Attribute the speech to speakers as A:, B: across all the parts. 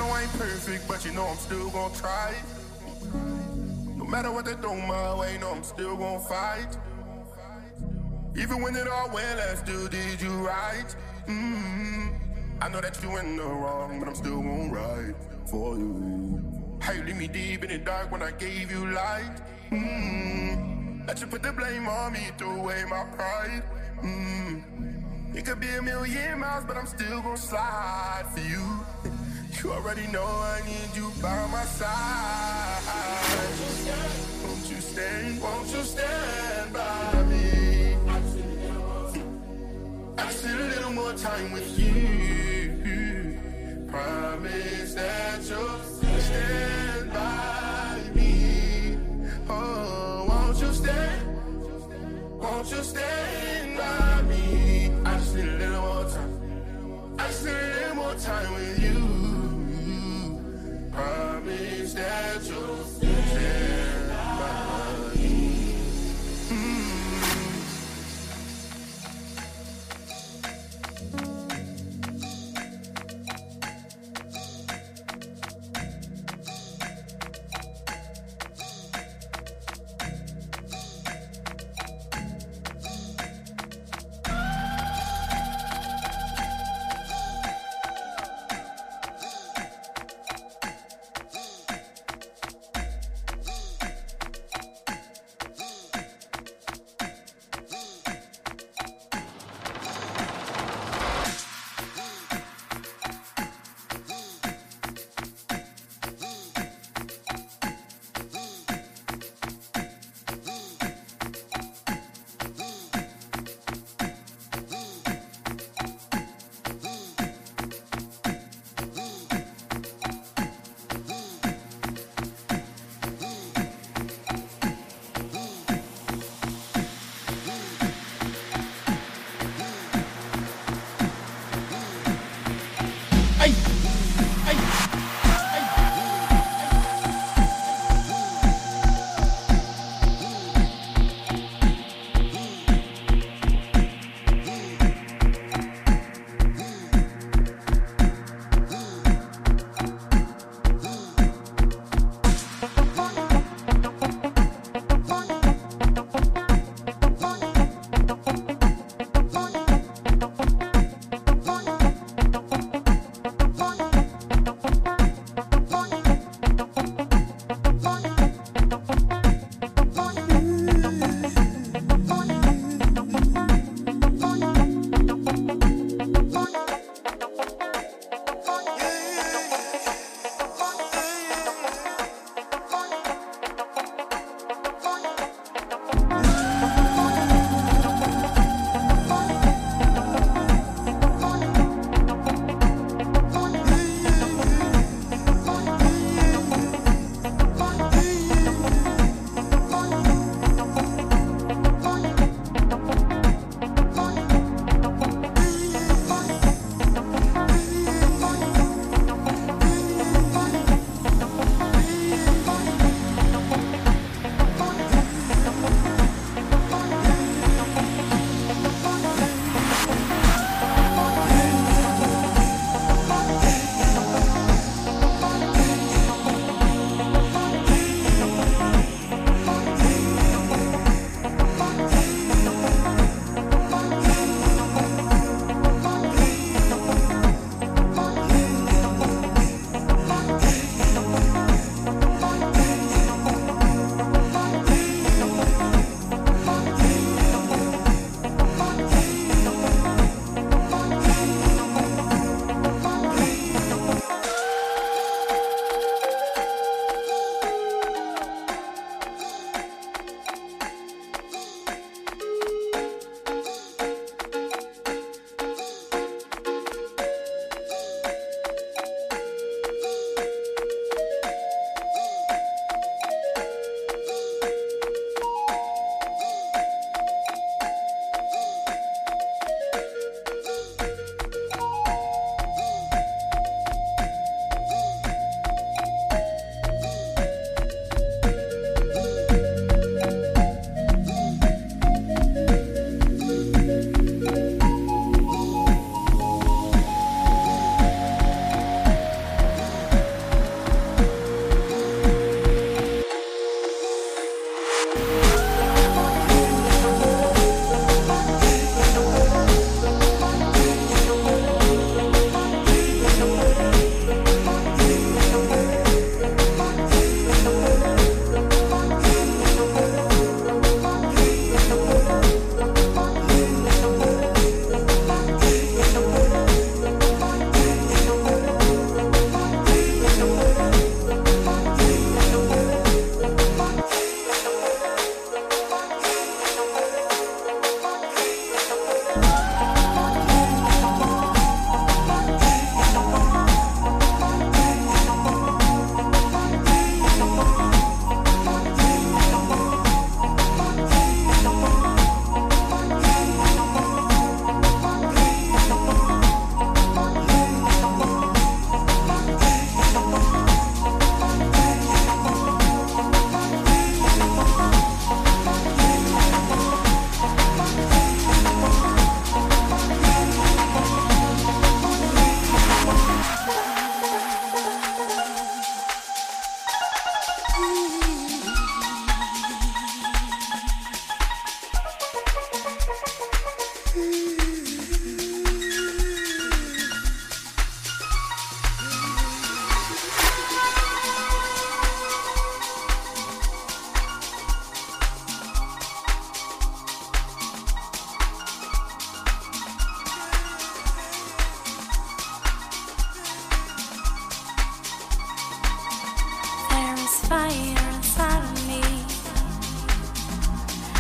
A: know I ain't perfect, but you know I'm still gonna try. No matter what they throw my way, know I'm still gonna fight. Even when it all went left, still did you right. I know that you in the wrong, but I'm still gonna ride for you. How you leave me deep in the dark when I gave you light. Let you put the blame on me, threw away my pride. It could be a million miles, but I'm still gonna slide for you. You already know I need you by my side. Won't you stand, won't you stand by me? I just need a little more time with you. Promise that you'll stand by me. Oh, won't you stand by me? I just need a little more time. I just need a little more time with you. Promise that you'll stand by me.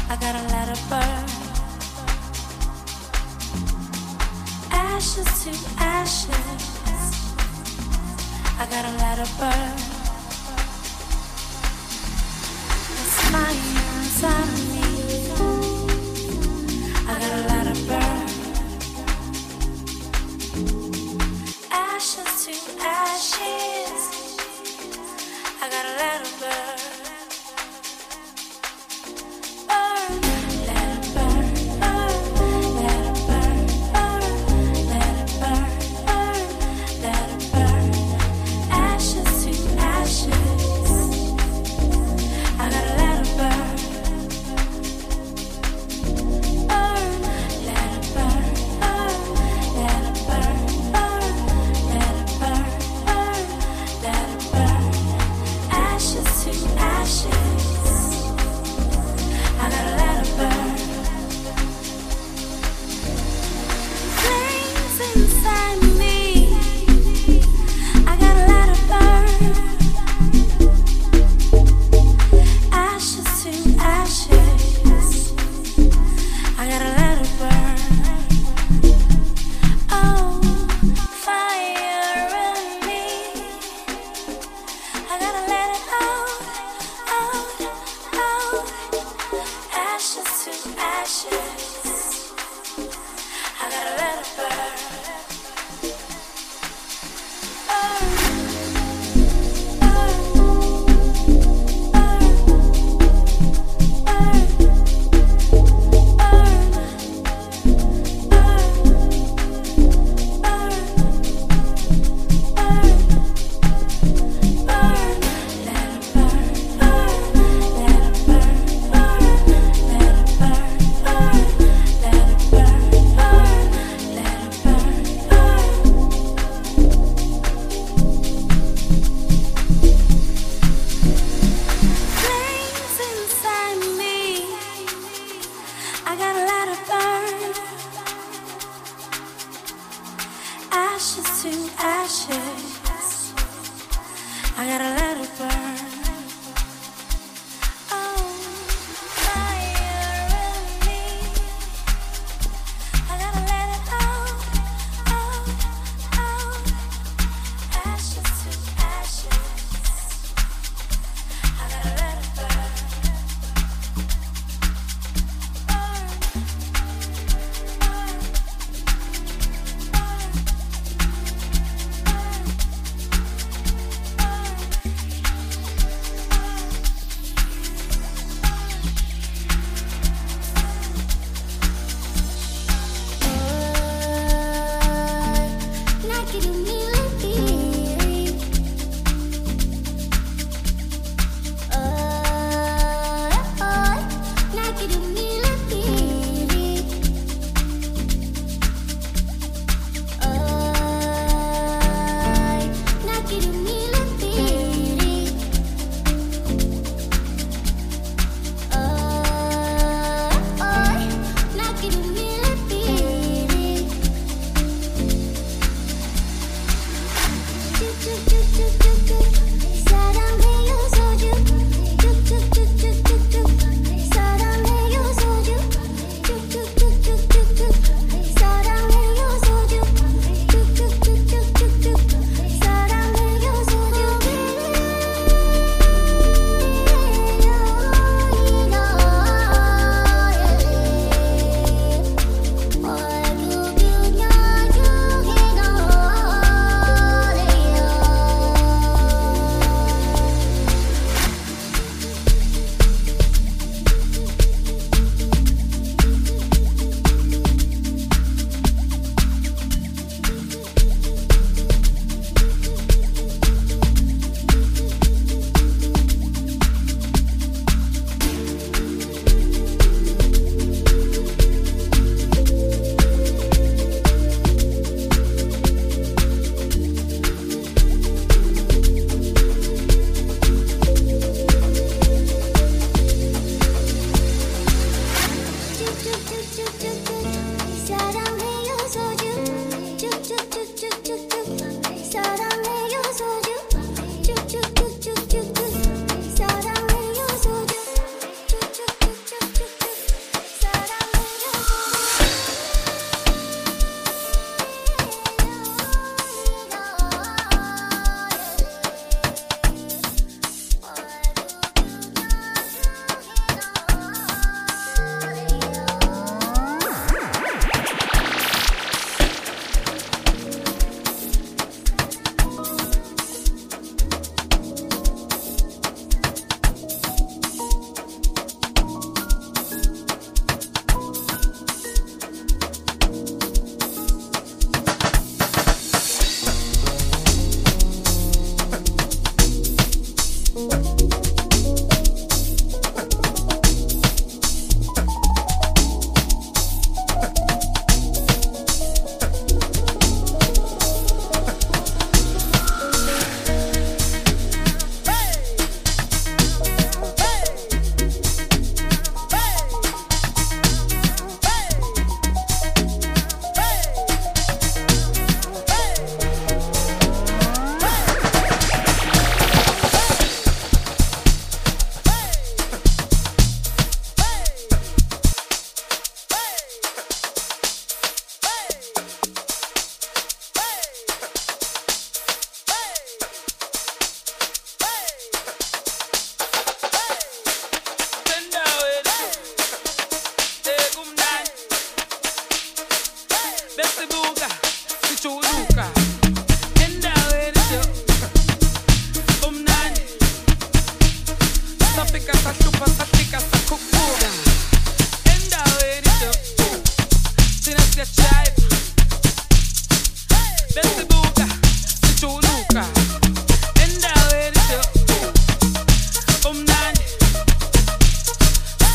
B: I gotta let it burn. Ashes to ashes, I gotta let it burn. It's fire inside of me, I gotta let it burn. Ashes to ashes, I gotta let it burn. Ashes to ashes.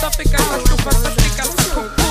C: chupa, pica, essa chupa, essa pica, essa cucu.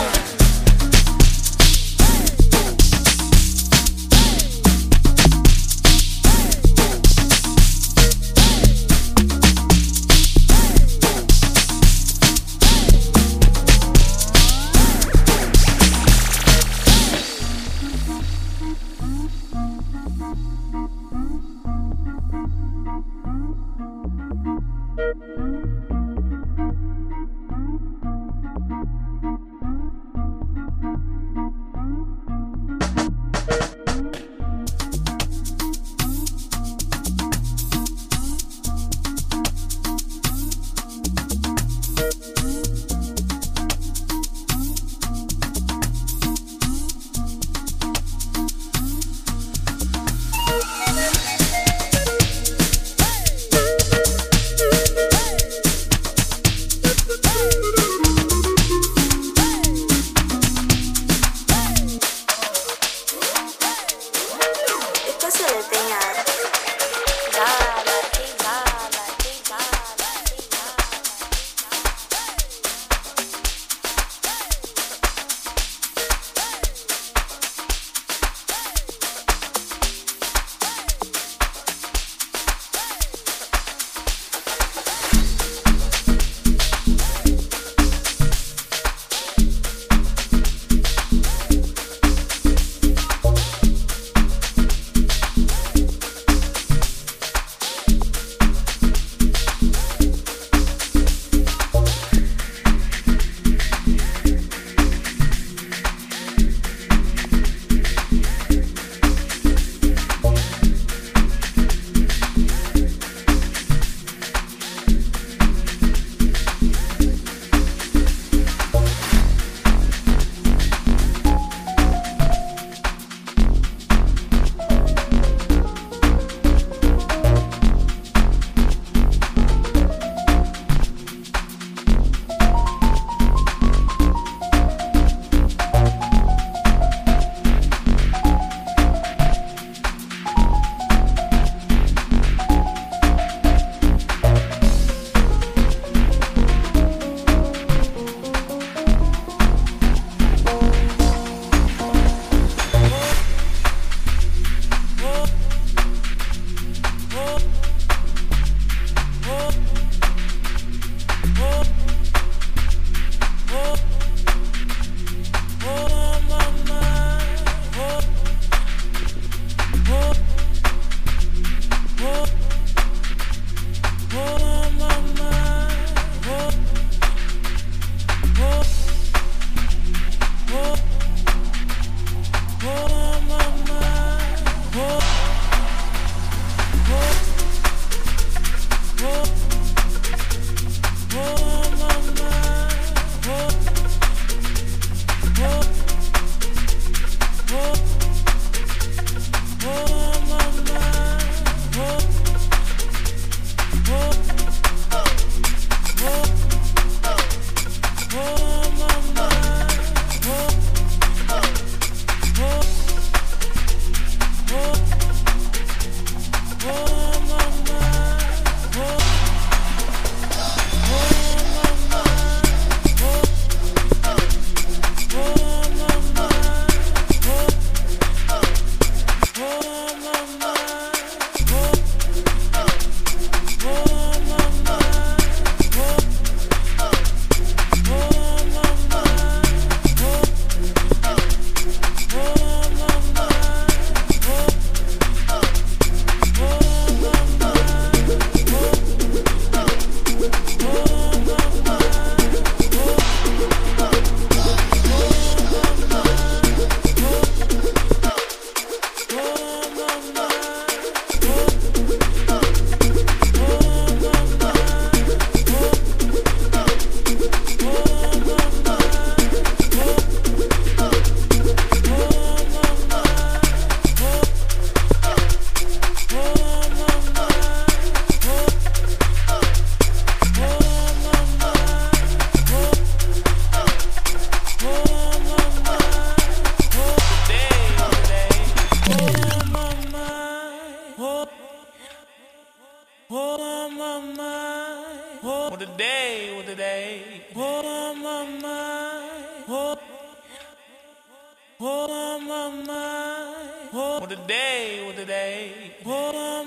D: What a day, what a day.
C: What a day, what a day. What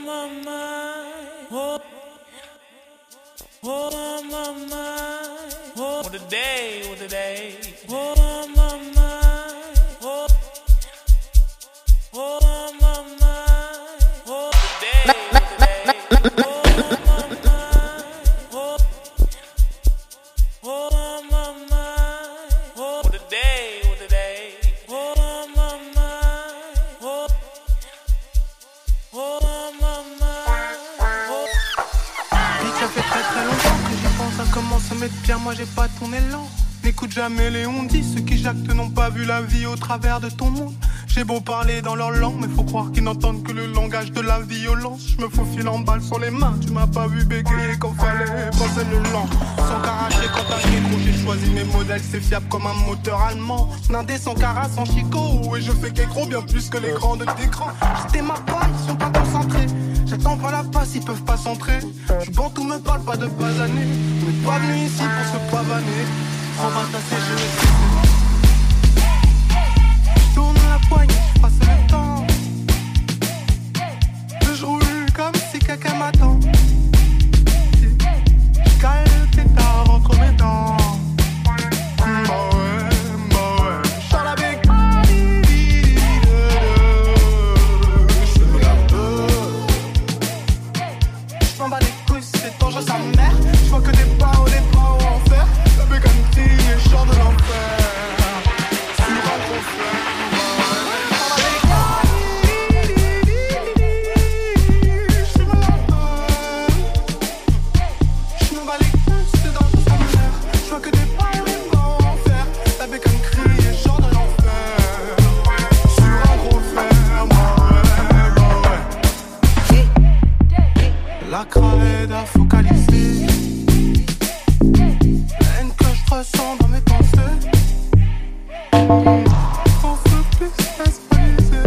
C: a day, what a day.
D: Moi j'ai pas ton élan. N'écoute jamais les on-dit. Ceux qui jactent n'ont pas vu la vie au travers de ton monde. J'ai beau parler dans leur langue, mais faut croire qu'ils n'entendent que le langage de la violence. Je me faufile en balle sur les mains. Tu m'as pas vu bégayer quand fallait passer le lent. Sans caracher quand t'as micro, j'ai choisi mes modèles. C'est fiable comme un moteur allemand. Nindé sans cara, sans chicot. Et je fais qu'écro bien plus que les grands de d'écran. J'étais ma part, ils sont pas concentrés. J'attends pas la passe, ils peuvent pas s'entrer. Je bande tout me parle pas de basaner. On n'est pas venu ici pour se pavaner. On va tasser, je ne sais. Je tourne la poigne, je passe le temps. Je roule comme si quelqu'un m'attend. Je cale tes tares entre mes dents. Sa mère, je vois que des pas au départ au enfer. La bécane tire et chante de l'enfer. Sur un gros fer. Je me bats les couilles, c'est dans sa mère. Je vois que des pas au départ au enfer. La bécane crie et chante de l'enfer. Sur un gros fer, la crade a focalisé la haine que je ressens dans mes pensées. On veut plus s'exposer.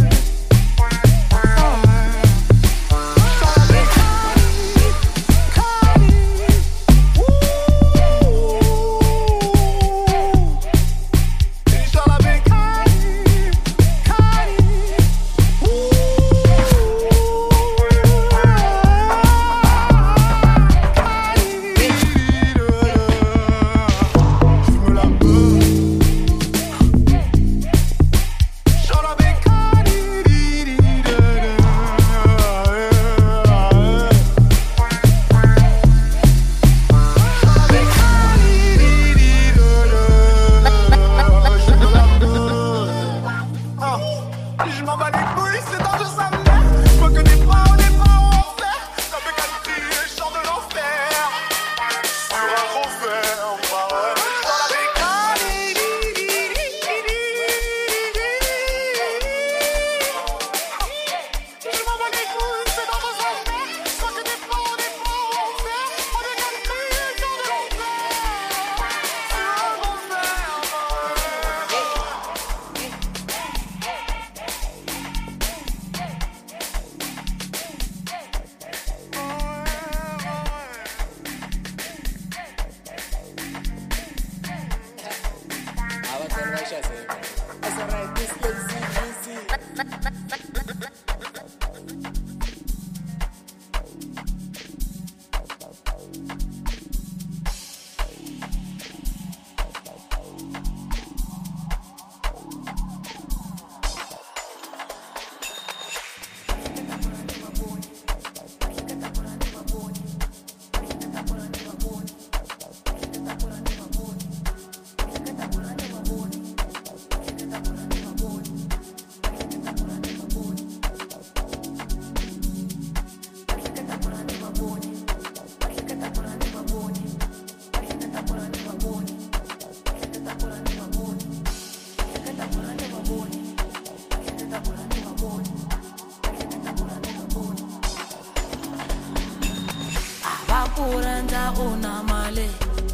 E: kuranda una male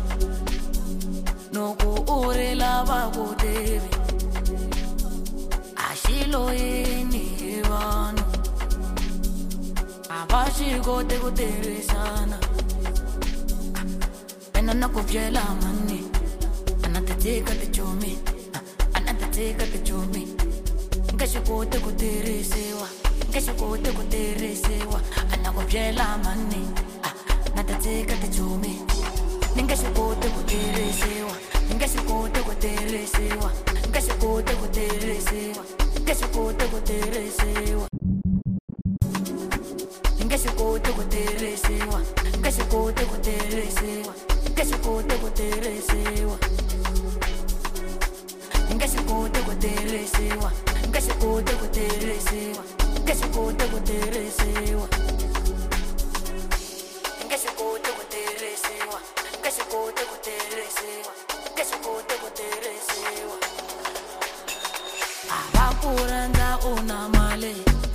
E: noku ure lava kudevi ashilo yini vanu abashikote kuterisana pena nakubyela mani take the chumi, another take the chumi. Get you go to the sewa, get you go to the sewa, and I go jela money. Another take the chumi. Get you go to the sewa, get you go to the sewa, get you go to the sewa, get you go to the sewa. Get you go to the sewa, get you go to the sewa, get you go to the sewa. Get you go to the sewa, get you go to the sewa, get you go to the sewa. Get you go to the sewa, get you go to the sewa, get you go to the sewa. Abakuranda una male,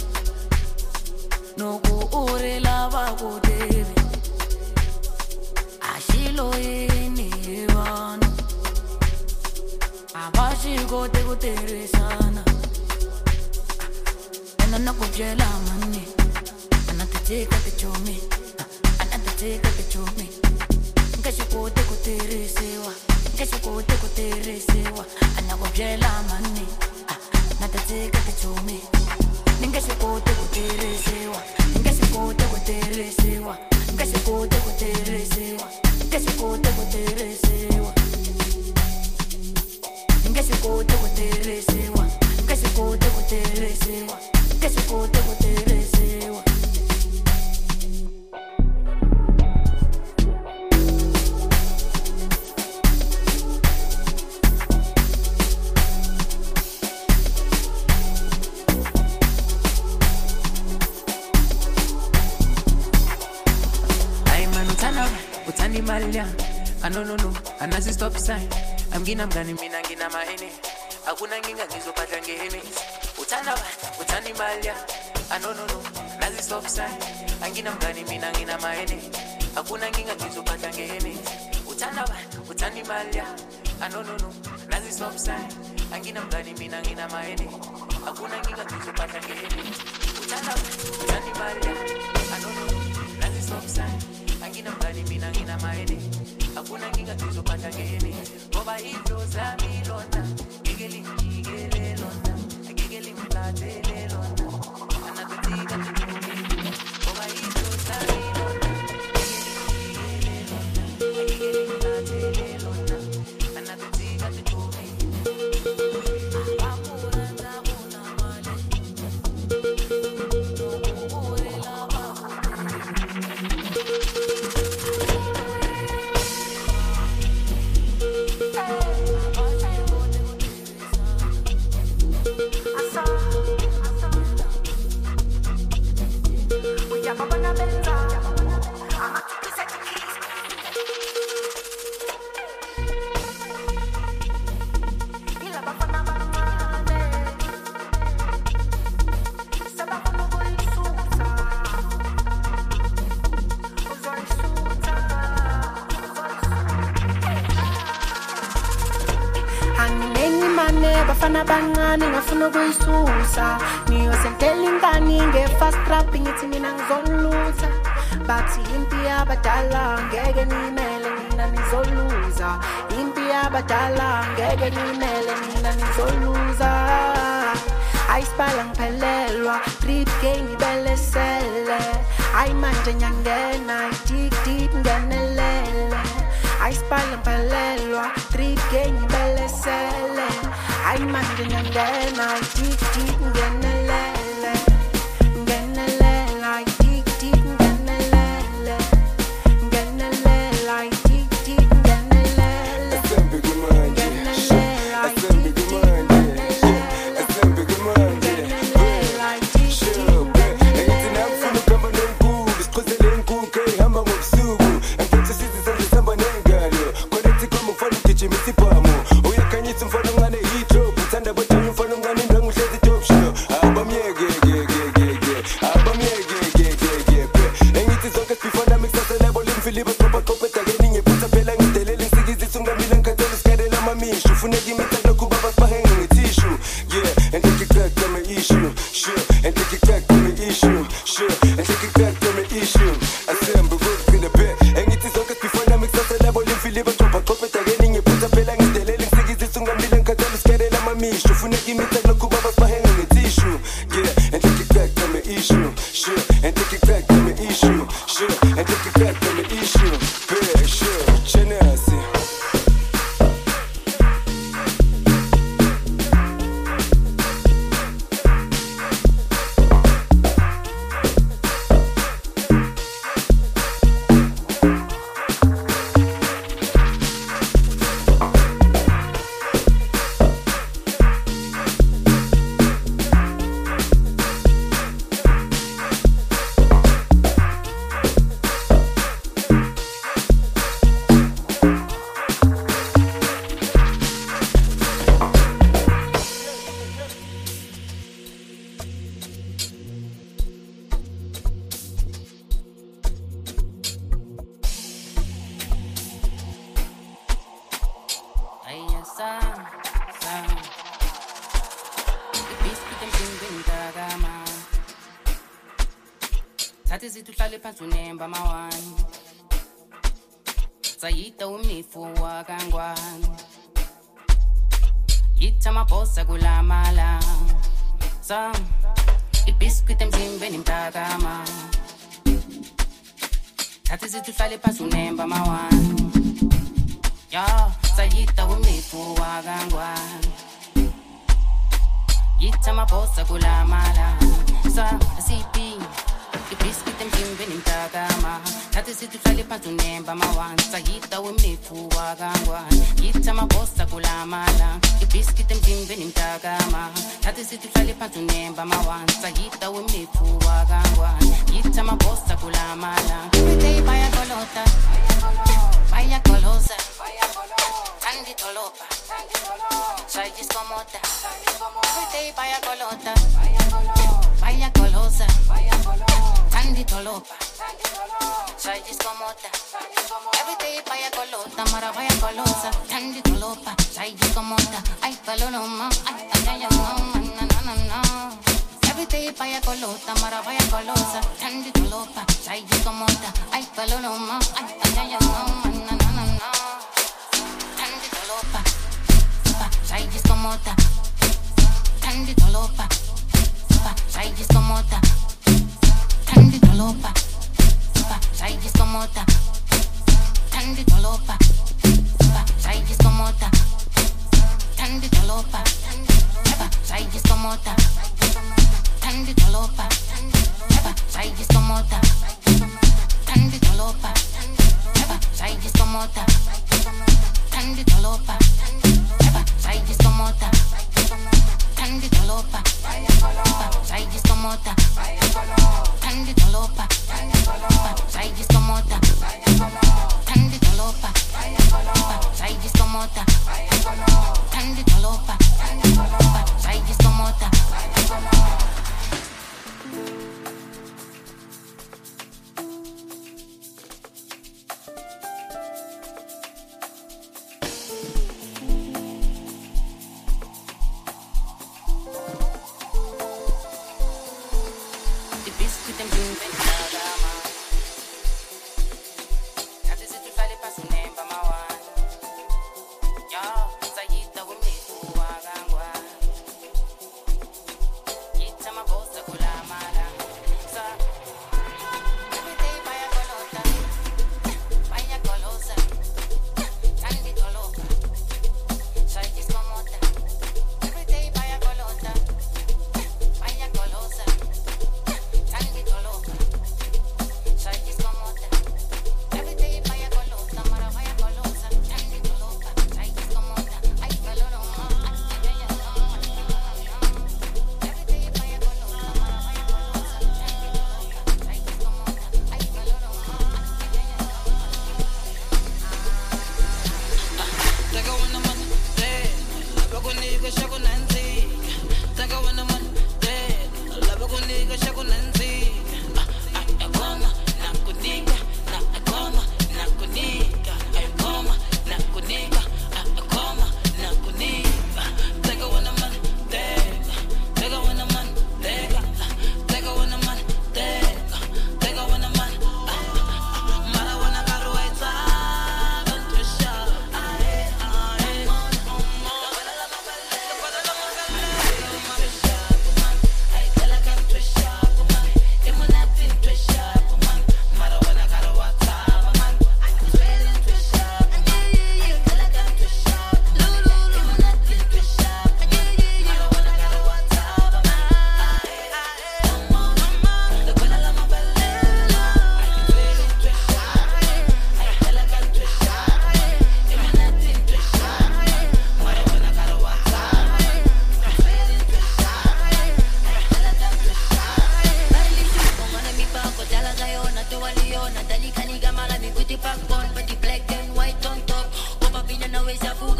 E: no go ore lava go devi. Ashilo ini vano. Abashi go te sana. Anana go jela mani. Anata take the chumi. Anata take the chumi. Get you go te sewa. Get you go te sewa. Anana go jela mani. Anata take the chumi. Get you go te sewa. Get you go te sewa. Get you go te sewa. Get you go te sewa. Get you go to the sewa. Get you go to the sewa. Get you go to the sewa. I'm an utani malia. No, anasi stop sign. I'm gonna mina ngina maene. Akuna nginga ngizophatha ngehene. Utani malia. No, nazi stop sign. Angina mina ngina maene. Akuna nginga ngizophatha ngehene. Utani malia. No, nazi stop sign. Angina mina ngina maene. Akuna nginga ngizophatha ngehene. Utani malia. No, nazi stop sign. Angina mina ngina maene. Akuna nginga ngizophatha ngehene. Ngoba into zami lona, ngigeli lona, ngigeli mlatele lona. Anakutika ngigeli. Ngoba into zami lona, ngigeli lona, ngigeli mlatele lona. Anakutika ngigeli. Abakuranda una male. Ore lava.
B: Bafana bangani ngafuna kuyisusa niyo sentelingani nge-fast rap ngithi mina ngizoluza bathi impi yabadala ngeke nimele mina nizoluza impi yabadala ngeke nimele mina nizoluza ayisibala ngiphelelwa trip ke ngibelesele ayi manje nyangena deep ngenelele ayisibala ngiphelelwa trip ke ngibelesele I imagine and then I dig deep and get
F: Live a drop a couple of getting your put up and still misho funeka imithetho nokuba basibahenge ngetissue yeah and take it back to my issue sure and take it back to my issue sure and take it back to my issue be sure chenasi
E: Unemba mawani Sayita umifu wakangwani Yita maposa kulamala Sa Ibiskuit emzimbeni mtakama Tati zituhlale phansi unemba mawani Ya sayita umifu wakangwani Yita maposa kulamala Sa sipi Ibiskuit emzimbeni mtakama Tati zituhlale phansi unemba mawani Sayita umifu wakangwani Yita maposa kulamala Ibiskuit emzimbeni mtakama Tati zituhlale phansi unemba mawani Sayita umifu wakangwani Yita maposa kulamala Everyday vaya kolota Vaya kolosa Tandi tolopa Sayis komota Everyday vaya kolota Vaya kolosa Tandi tolopa Sayis komota Everyday vaya kolota Mara vaya kolosa Tandi tolopa Sayis komota Ay kalonoma Ay ay no no Everyday vaya kolota Mara vaya kolosa Tandi tolopa Sayis komota Ay kalonoma Ay ay no Tandi tolopa Sayis komota Tandi tolopa Sayis komota Tandi tolopa Sayis komota Tandi tolopa Sayis komota Tandi tolopa Sayis komota Tandi tolopa Sayis komota Tandi tolopa Sayis komota Tandi tolopa Sayis komota Tandi tolopa Sayis komota Tandi tolopa Sayis komota Tandi tolopa Sayis komota Tandi tolopa Sayis komota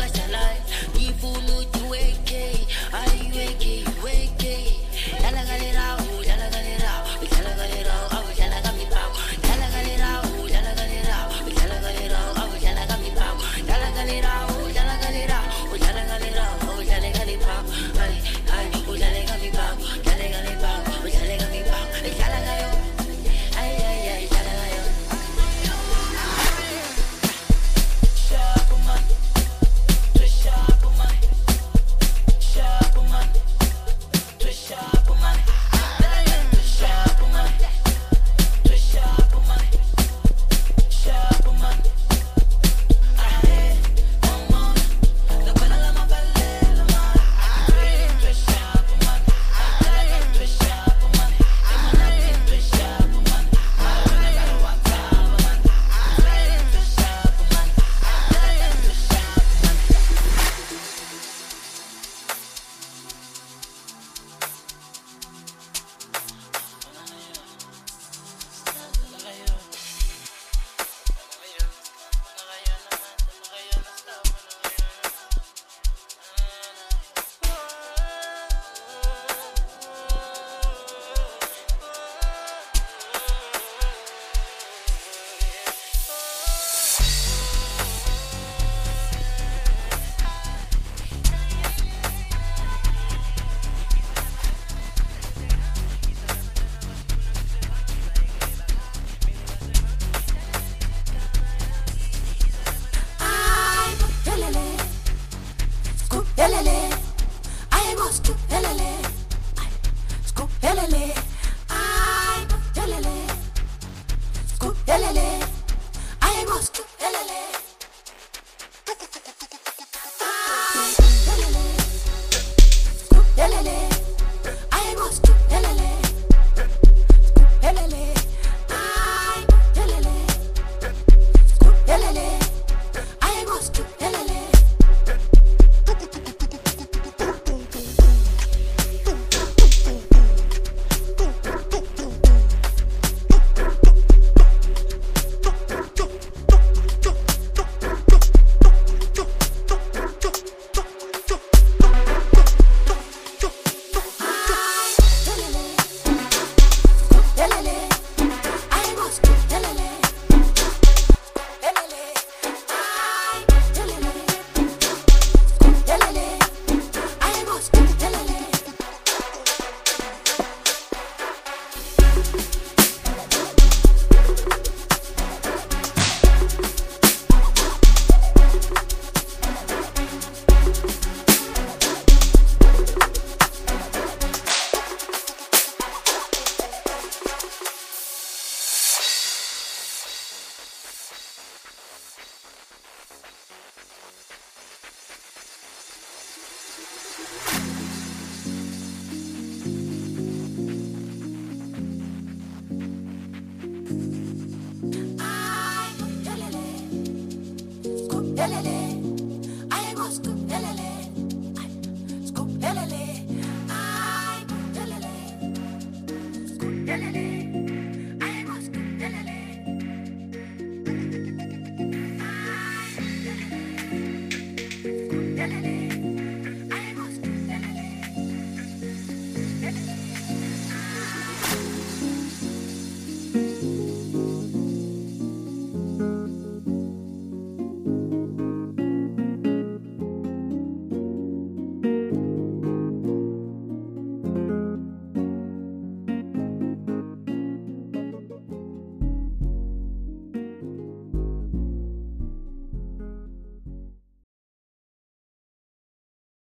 G: bashalai ngifuna uthi weke ayi weke lala ngale lawo